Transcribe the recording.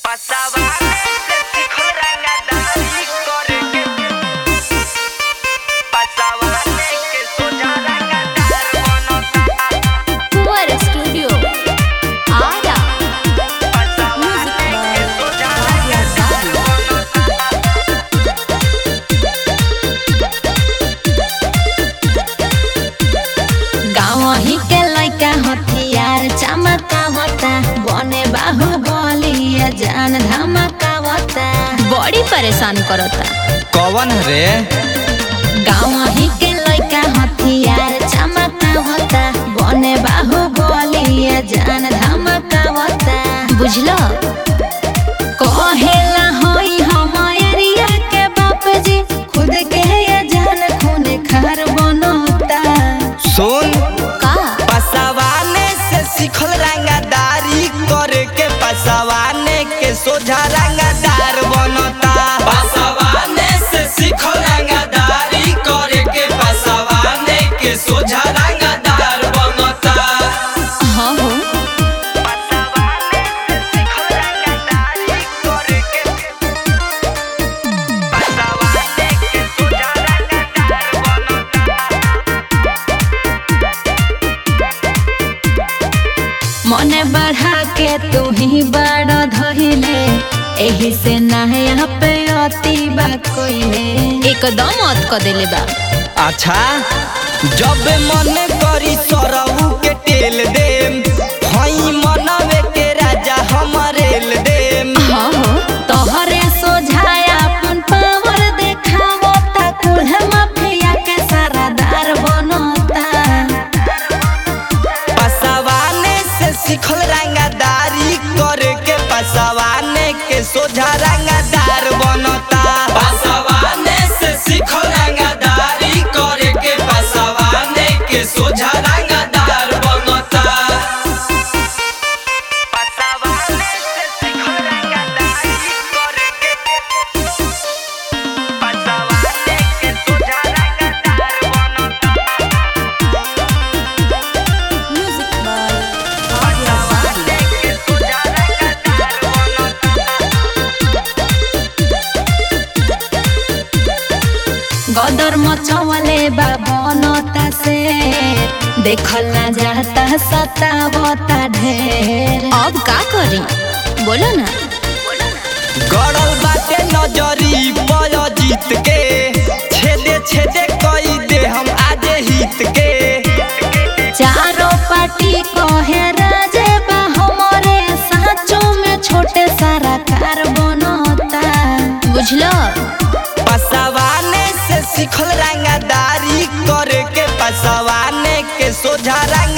जान धमकावता बड़ी परेशान करता। कौन रे? गाँव ही के लइका हथियार चमकावता, बने बाहुबली जान धमकावता। बुझलो कहेला होई हम एरिया के बाप जी, खुद के ये जान खून खार बनता। सुन का पसवाने से सिखल रंगदारी करे के, पसवाने के सोझा रंगदार बनता। पसवाने से सिखल रंगदारी करे के, पसवाने के सोझा रंगदार बनता। हाँ हो मने बढ़ा के तू ही बड़ा धइले, एही से ना यहाँ पे अति बा कोइले, एकदम अत क देले बा। अच्छा जब मन करी सरऊ के टेल देम, हई मनवे के राजा हमरेल देम। हाँ हो तोहरे सोझाया अपन पावर देखावो, ता कुल माफिया के सरदार बनता। पसवाने से सिखल रंगदारी करे के, पसवाने के सोझा रंगदार बनता। पसवाने से सिखल रंगदारी करे के, पसवाने के सोझा रंगदार बनता। पसवाने से सिखल रंगदारी करे के, पसवाने के सोझा रंगदार बनता। गदर मचवले बाबनता से, देखल ना जाता सतावता ढेर। अब का करी बोलो ना। गड़ल बाटे नजरी पय जीत के, छेदे छेदे कई दे हम आज हित के। चारों पार्टी कहे राजे बा हमरे, साँचों में छोटे सारा कार बनता। बुझलो पसवाने से सिखल रंगदारी करे के, पसवाने के सोझा रंग